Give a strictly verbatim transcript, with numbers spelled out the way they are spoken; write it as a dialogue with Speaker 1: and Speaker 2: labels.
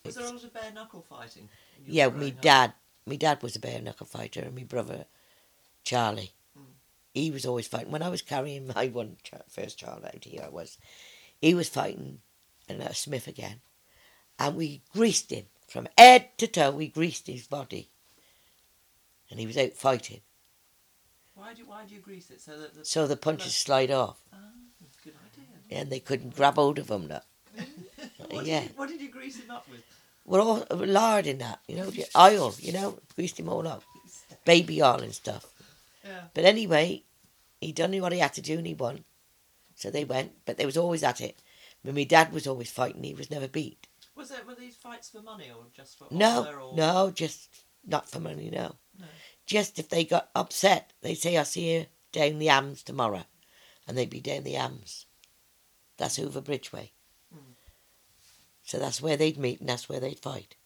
Speaker 1: Was there a lot of bare knuckle fighting? when you
Speaker 2: Yeah,
Speaker 1: were
Speaker 2: me
Speaker 1: growing up?
Speaker 2: dad, me dad was a bare knuckle fighter, and my brother Charlie,
Speaker 1: Mm.
Speaker 2: he was always fighting. When I was carrying my one ch- first child out here, I was, he was fighting, and uh, Smith again, and we greased him from head to toe. We greased his body, and he was out fighting.
Speaker 1: Why do you, why do you grease it so that the
Speaker 2: So the punches slide off,
Speaker 1: ah, that's a good idea.
Speaker 2: and they couldn't grab hold of him. Now.
Speaker 1: what,
Speaker 2: Yeah.
Speaker 1: did you, what did you grease him up with?
Speaker 2: We're all lard in that, you know, the oil, you know, greased him all up, baby oil and stuff.
Speaker 1: Yeah.
Speaker 2: But anyway, he done what he had to do and he won. So they went, but they was always at it. But my dad was always fighting, he was never beat.
Speaker 1: Was there were these fights for money or just for
Speaker 2: No,
Speaker 1: honour or
Speaker 2: no, just not for money, no.
Speaker 1: no?
Speaker 2: Just if they got upset, they'd say, I'll see you down the Ams tomorrow. And they'd be down the Ams. That's Hoover Bridgeway.
Speaker 1: Mm.
Speaker 2: So that's where they'd meet and that's where they'd fight.